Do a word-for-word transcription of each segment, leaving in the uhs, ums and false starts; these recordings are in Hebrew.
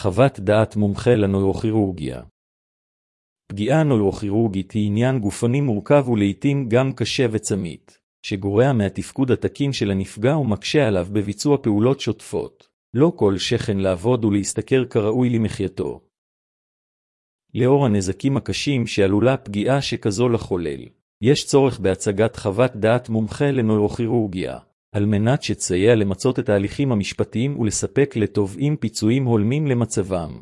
חוות דעת מומחה לנוירוכירורגיה. פגיעה נוירוכירורגית היא עניין גופני מורכב ולעיתים גם קשה וצמית, שגורע מהתפקוד התקין של הנפגע ומקשה עליו בביצוע פעולות שוטפות. לא כל שכן לעבוד ולהסתכר כראוי למחייתו. לאור הנזקים הקשים שעלולה פגיעה שכזו לחולל, יש צורך בהצגת חוות דעת מומחה לנוירוכירורגיה, על מנת שתסייע למצות את ההליכים המשפטיים ולספק לתובעים פיצויים הולמים למצבם.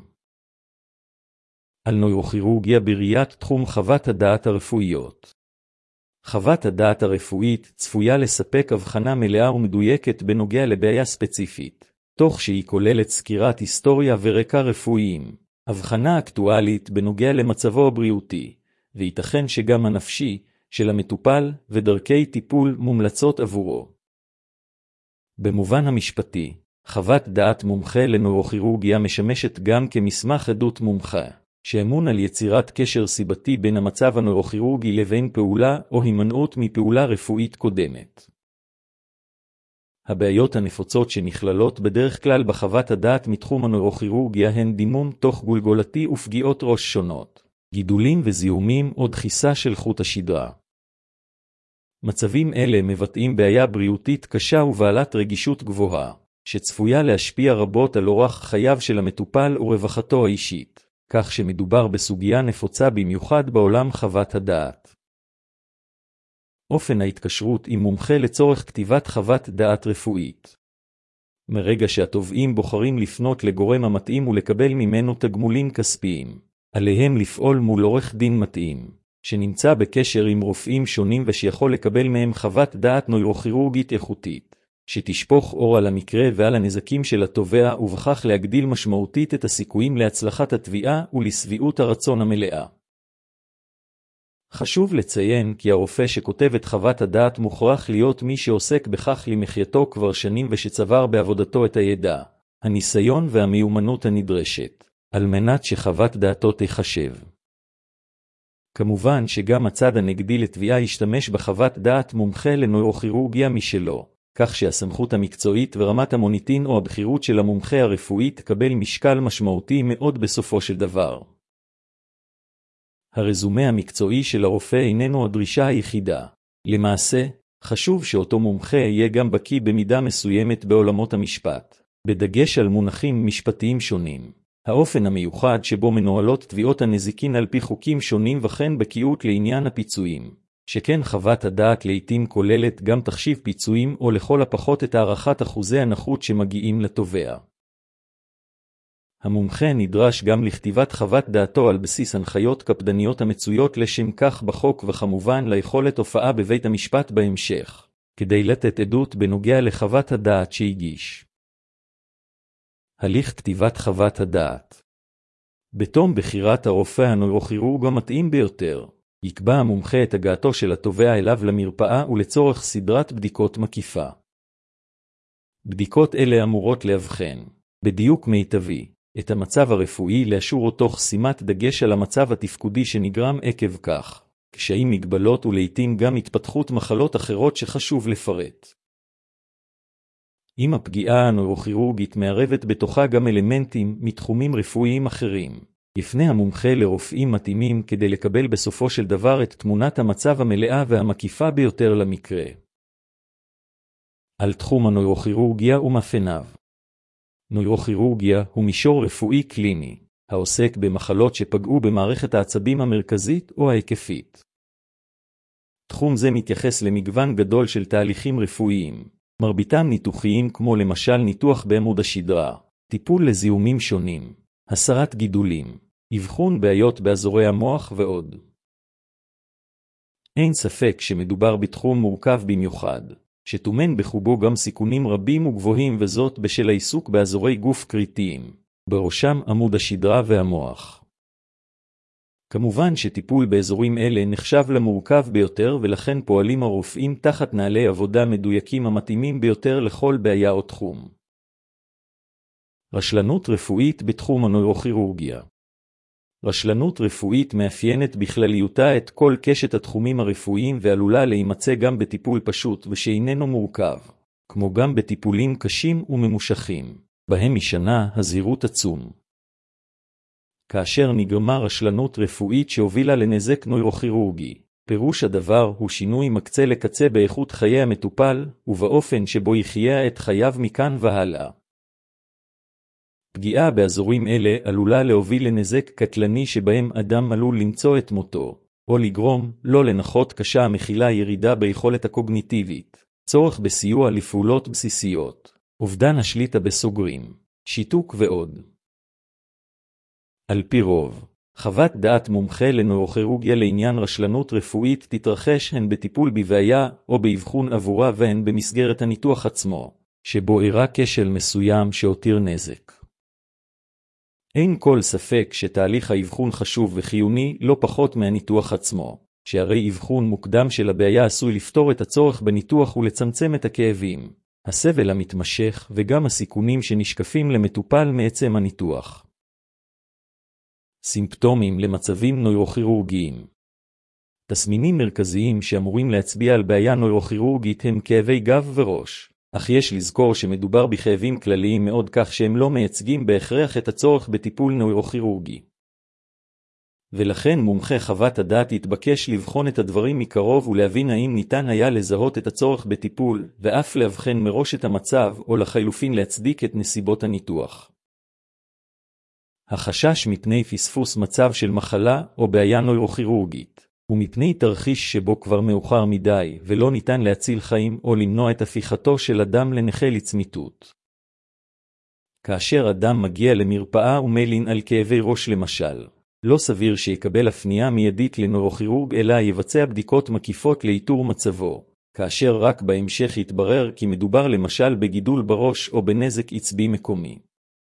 על נוירוכירורגיה בראיית תחום חוות הדעת הרפואיות. חוות הדעת הרפואית צפויה לספק הבחנה מלאה ומדויקת בנוגע לבעיה ספציפית, תוך שהיא כוללת סקירת היסטוריה ורקע רפואיים, הבחנה אקטואלית בנוגע למצבו הבריאותי, וייתכן שגם הנפשי, של המטופל ודרכי טיפול מומלצות עבורו. במובן המשפטי, חוות דעת מומחה לנוירוכירורגיה משמשת גם כמסמך עדות מומחה, שאמון על יצירת קשר סיבתי בין המצב הנוירוכירורגי לבין פעולה או הימנעות מפעולה רפואית קודמת. הבעיות הנפוצות שנכללות בדרך כלל בחוות הדעת מתחום הנוירוכירורגיה הן דימום תוך גולגולתי ופגיעות ראש שונות, גידולים וזיהומים או דחיסה של חוט השדרה. מצבים אלה מבטאים בעיה בריאותית קשה ובעלת רגישות גבוהה, שצפויה להשפיע רבות על אורח חייו של המטופל ורווחתו האישית, כך שמדובר בסוגיה נפוצה במיוחד בעולם חוות הדעת. אופן ההתקשרות עם מומחה לצורך כתיבת חוות דעת רפואית. מרגע שהתובעים בוחרים לפנות לגורם המתאים ולקבל ממנו תגמולים כספיים, עליהם לפעול מול עורך דין מתאים, שנמצא בקשר עם רופאים שונים ושיכול לקבל מהם חוות דעת נוירוכירורגית איכותית, שתשפוך אור על המקרה ועל הנזקים של התובע ובכך להגדיל משמעותית את הסיכויים להצלחת התביעה ולשביעות הרצון המלאה. חשוב לציין כי הרופא שכותב את חוות הדעת מוכרח להיות מי שעוסק בכך למחייתו כבר שנים ושצבר בעבודתו את הידע, הניסיון והמיומנות הנדרשת, על מנת שחוות דעתו תחשב. כמובן שגם הצד הנגדי לתביעה ישתמש בחוות דעת מומחה לנוירוכירורגיה משלו, כך שהסמכות המקצועית ורמת המוניטין או הבחירות של המומחה הרפואי תקבל משקל משמעותי מאוד בסופו של דבר. הרזומה המקצועי של הרופא איננו הדרישה היחידה. למעשה, חשוב שאותו מומחה יהיה גם בקיא במידה מסוימת בעולמות המשפט, בדגש על מונחים משפטיים שונים, האופן המיוחד שבו מנוהלות תביעות הנזיקין על פי חוקים שונים וכן בקיאות לעניין הפיצויים, שכן חוות הדעת לעתים כוללת גם תחשיב פיצויים או לכל הפחות את הערכת אחוזי הנכות שמגיעים לתובע. המומחה נדרש גם לכתיבת חוות דעתו על בסיס הנחיות קפדניות המצויות לשם כך בחוק וכמובן ליכולת הופעה בבית המשפט בהמשך, כדי לתת עדות בנוגע לחוות הדעת שהגיש. הליך כתיבת חוות הדעת. בתום בחירת הרופא הנוירוכירורג המתאים ביותר, יקבע המומחה את הגעתו של התובע אליו למרפאה ולצורך סדרת בדיקות מקיפה. בדיקות אלה אמורות להבחן, בדיוק מיטבי, את המצב הרפואי לאשורו תוך שימת דגש על המצב התפקודי שנגרם עקב כך, קשיים מגבלות ולעיתים גם התפתחות מחלות אחרות שחשוב לפרט. אם הפגיעה הנוירוכירורגית מערבת בתוכה גם אלמנטים מתחומים רפואיים אחרים, יפנה המומחה לרופאים מתאימים כדי לקבל בסופו של דבר את תמונת המצב המלאה והמקיפה ביותר למקרה. על תחום הנוירוכירורגיה ומאפייניו. נוירוכירורגיה הוא מישור רפואי קליני, העוסק במחלות שפגעו במערכת העצבים המרכזית או ההיקפית. תחום זה מתייחס למגוון גדול של תהליכים רפואיים, מרביתם ניתוחיים כמו למשל ניתוח בעמוד השדרה, טיפול לזיהומים שונים, הסרת גידולים, אבחון בעיות באזורי המוח ועוד. אין ספק שמדובר בתחום מורכב במיוחד, שטומן בחובו גם סיכונים רבים וגבוהים וזאת בשל העיסוק באזורי גוף קריטיים, בראשם עמוד השדרה והמוח. כמובן שטיפול באזורים אלה נחשב למורכב ביותר ולכן פועלים הרופאים תחת נעלי עבודה מדויקים המתאימים ביותר לכל בעיה או תחום. רשלנות רפואית בתחום הנוירוכירורגיה. רשלנות רפואית מאפיינת בכלליותה את כל קשת התחומים הרפואיים ועלולה להימצא גם בטיפול פשוט ושאיננו מורכב, כמו גם בטיפולים קשים וממושכים, בהם משנה הזהירות עצום. כאשר נגרמה רשלנות רפואית שהובילה לנזק נוירוכירורגי. פירוש הדבר הוא שינוי מקצה לקצה באיכות חיי המטופל, ובאופן שבו יחיה את חייו מכאן והלאה. פגיעה באזורים אלה עלולה להוביל לנזק קטלני שבהם אדם עלול למצוא את מותו, או לגרום לא לנכות קשה המכילה ירידה ביכולת הקוגניטיבית, צורך בסיוע לפעולות בסיסיות, אובדן השליטה בסוגרים, שיתוק ועוד. על פי רוב, חוות דעת מומחה לנוירוכירורגיה לעניין רשלנות רפואית תתרחש הן בטיפול בבעיה או באבחון עבורה והן במסגרת הניתוח עצמו, שבו אירע כשל מסוים שהותיר נזק. אין כל ספק שתהליך האבחון חשוב וחיוני לא פחות מהניתוח עצמו, שהרי אבחון מוקדם של הבעיה עשוי לפתור את הצורך בניתוח ולצמצם את הכאבים, הסבל המתמשך וגם הסיכונים שנשקפים למטופל מעצם הניתוח. סימפטומים למצבים נוירוכירורגיים. תסמינים מרכזיים שאמורים להצביע על בעיה נוירוכירורגית הם כאבי גב וראש, אך יש לזכור שמדובר בכאבים כלליים מאוד כך שהם לא מייצגים בהכרח את הצורך בטיפול נוירוכירורגי. ולכן מומחה חוות הדעת יתבקש לבחון את הדברים מקרוב ולהבין האם ניתן היה לזהות את הצורך בטיפול, ואף להבחן מראש את המצב או לחילופין להצדיק את נסיבות הניתוח. החשש מפני פספוס מצב של מחלה או בעיה נוירוכירורגית, ומפני תרחיש שבו כבר מאוחר מדי ולא ניתן להציל חיים או למנוע את הפיכתו של אדם לנכה לצמיתות. כאשר אדם מגיע למרפאה ומלין על כאבי ראש למשל, לא סביר שיקבל הפנייה מיידית לנוירוכירורג אלא יבצע בדיקות מקיפות לאיתור מצבו, כאשר רק בהמשך יתברר כי מדובר למשל בגידול בראש או בנזק עצבי מקומי.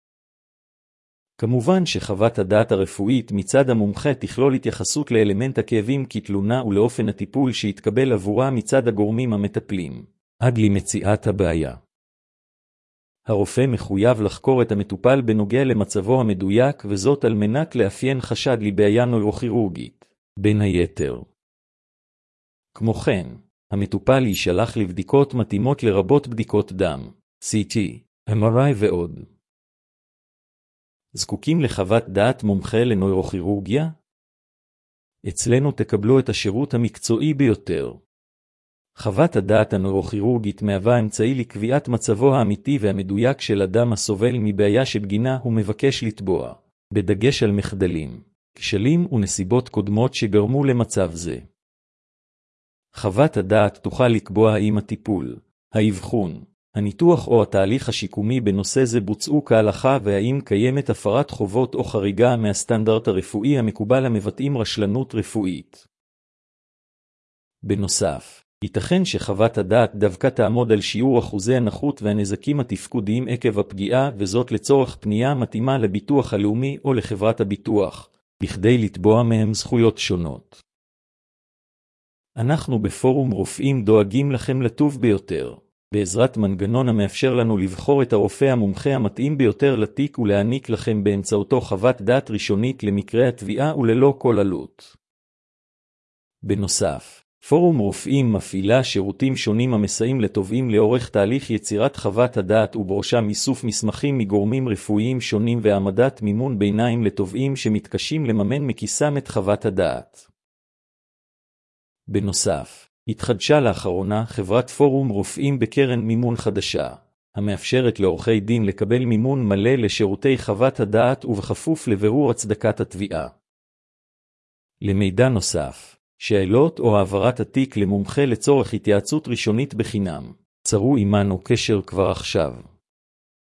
כמובן שחוות הדעת הרפואית מצד המומחה תכלול התייחסות לאלמנט הכאבים כתלונה ולאופן הטיפול שיתקבל עבורה מצד הגורמים המטפלים, עד למציאת הבעיה. הרופא מחויב לחקור את המטופל בנוגע למצבו המדויק וזאת על מנת לאפיין חשד לבעיה נוירוכירורגית, בין היתר. כמו כן, המטופל יישלח לבדיקות מתאימות לרבות בדיקות דם, סי טי, אם אר איי ועוד. זקוקים לחוות דעת מומחה לנוירוכירורגיה? אצלנו תקבלו את השירות המקצועי ביותר. חוות הדעת הנוירוכירורגית מהווה אמצעי לקביעת מצבו האמיתי והמדויק של אדם הסובל מבעיה שבגינה הוא מבקש לתבוע, בדגש על מחדלים, כשלים ונסיבות קודמות שגרמו למצב זה. חוות הדעת תוכל לקבוע האם הטיפול, האבחון, הניתוח או התהליך השיקומי בנושא זה בוצעו כהלכה והאם קיימת הפרת חובות או חריגה מהסטנדרט הרפואי המקובל המבטאים רשלנות רפואית. בנוסף, ייתכן שחוות הדעת דווקא תעמוד על שיעור אחוזי הנכות והנזקים התפקודיים עקב הפגיעה וזאת לצורך פנייה מתאימה לביטוח הלאומי או לחברת הביטוח, בכדי לתבוע מהם זכויות שונות. אנחנו בפורום רופאים דואגים לכם לטוב ביותר, בעזרת מנגנון המאפשר לנו לבחור את הרופא המומחה המתאים ביותר לתיק ולהעניק לכם באמצעותו חוות דעת ראשונית למקרה התביעה וללא כל עלות. בנוסף, פורום רופאים מפעילה שירותים שונים המסייעים לתובעים לאורך תהליך יצירת חוות הדעת ובראשם איסוף מסמכים מגורמים רפואיים שונים והעמדת מימון ביניים לתובעים שמתקשים לממן מכיסם את חוות הדעת. בנוסף, התחדשה לאחרונה חברת פורום רופאים בקרן מימון חדשה, המאפשרת לעורכי דין לקבל מימון מלא לשירותי חוות הדעת ובכפוף לבירור הצדקת התביעה. למידע נוסף, שאלות או העברת התיק למומחה לצורך התייעצות ראשונית בחינם, צרו עמנו קשר כבר עכשיו.